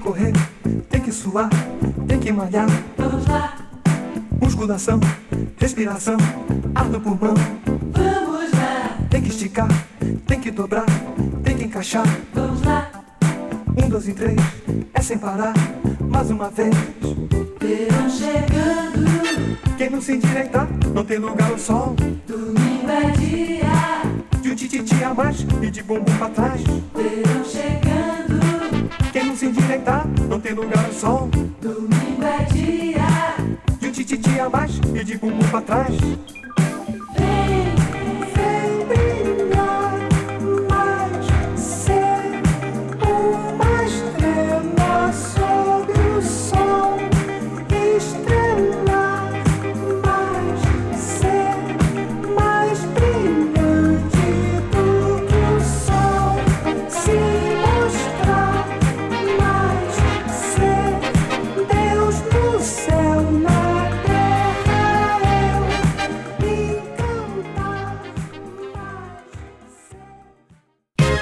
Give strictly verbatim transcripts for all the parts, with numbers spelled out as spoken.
correr, tem que suar, tem que malhar. Vamos lá. Musculação, respiração, ar no pulmão. Vamos lá. Tem que esticar, tem que dobrar, tem que encaixar. Vamos lá. Um, dois e três, é sem parar, mais uma vez. Verão chegando, Quem não se endireitar, não tem lugar ao sol. domingo é dia. De um tititi a mais e de bumbum pra trás. Verão chegando, Quem não se endireitar, não tem lugar ao sol. domingo é dia. De um tititi a mais e de bumbum pra trás. Vem, Vem brilhar mais, ser uma estrela sob o sol. Estrelar mais, ser mais brilhante do que o sol. Se mostrar mais, ser Deus no céu, na terra eu encantar mais, ser.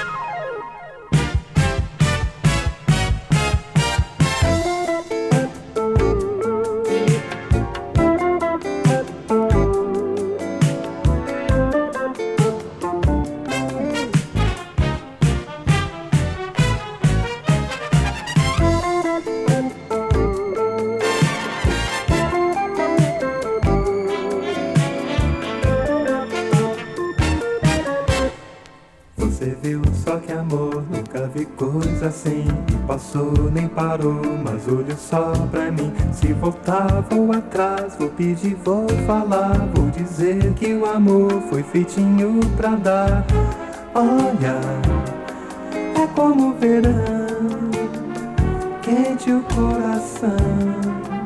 Você viu só que amor, nunca vi coisa assim. E passou, nem parou, mas olhou só pra mim. Se voltar, vou atrás, vou pedir, vou falar. Vou dizer que o amor foi feitinho pra dar. Olha, é como o verão, quente o coração.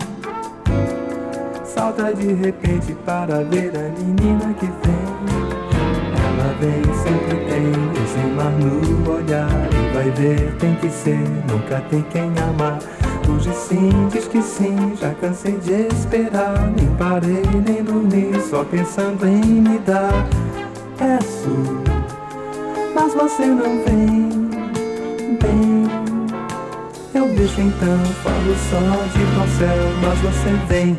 Salta de repente para ver a menina que vem. Ela vem, sempre tem esse mar no olhar. E vai ver, tem que ser, nunca tem quem amar. Hoje sim, diz que sim, já cansei de esperar. Nem parei, nem dormi, só pensando em me dar. Peço, mas você não vem, bem. Eu deixo então, falo só de ir ao céu, mas você vem.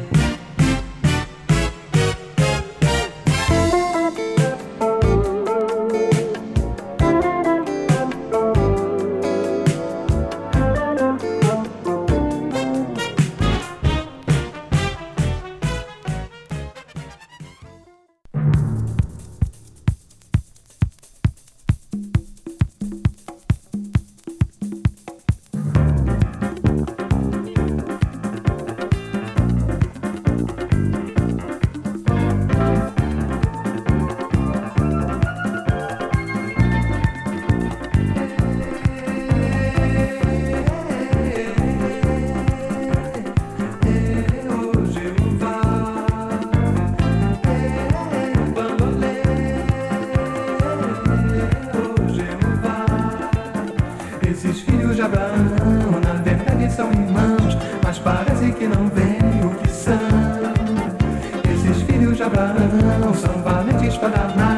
Esses filhos de Abraão, na verdade são irmãos, mas parece que não veem o que são. Esses filhos de Abraão são valentes para dar.